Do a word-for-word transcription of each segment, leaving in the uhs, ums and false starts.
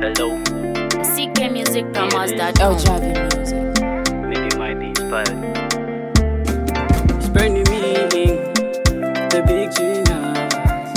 Hello, C K Music Promos dot com. El Javi Music. maybe you might be inspired. Spread the meaning, the big genius.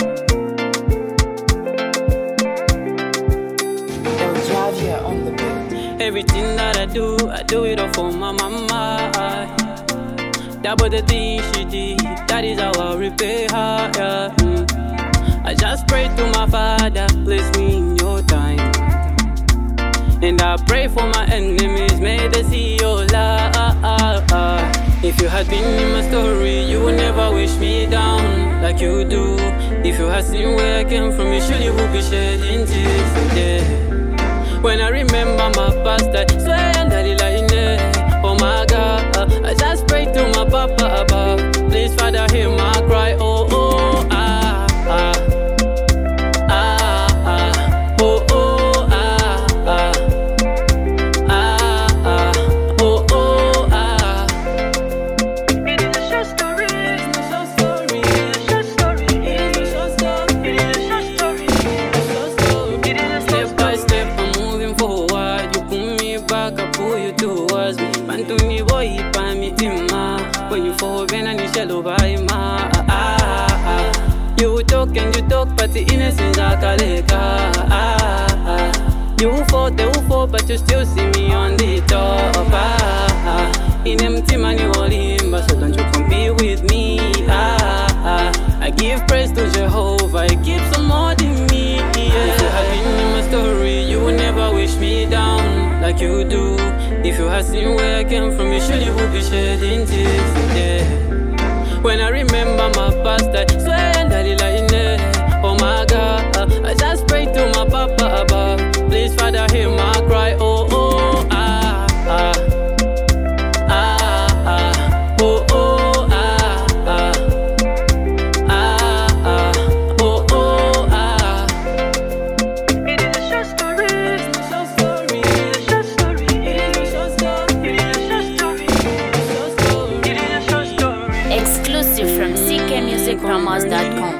El Javi on the beat. Everything that I do, I do it all for my mama. That was the thing she did, that is how I repay her. Yeah. Mm. I just pray to my Father, bless me in your time. And I pray for my enemies, may they see your light. If you had been in my story, you would never wish me down like you do. If you had seen where I came from, you surely would be shedding tears today. When I remember my past, I swear that it lying there. Oh my God, I just pray to my Papa above. Please, Father, hear my cry. Oh, oh, ah, ah. When you fall, when I need shallow by my ah, ah, ah. You talk and you talk, but the innocence are kaleka. Ah, ah. You fall, they will fall, but you still see me on the top. Ah, ah. In empty money, all in, but so don't you compete with me. Ah, ah. I give praise to Jehovah, He keeps on more than me. Yeah. If you had been in my story, you would never wish me down like you do. If you had seen where I came from, you surely would be shedding tears today. When I remember my past, I swear that it lying there. Oh my God, I just pray to my Papa above. Please, Father, hear my cry. Oh, oh, ah, ah. Ah, ah. Oh, oh, ah, ah. Ah, ah. Oh, oh, ah. It is a short story. It is a short story. It is a short story. It is a short story. It is a short story. It is a short story. Exclusive from C K Music Promos dot com.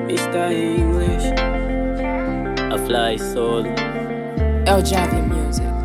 Mister English, a fly soul. El Javi Music.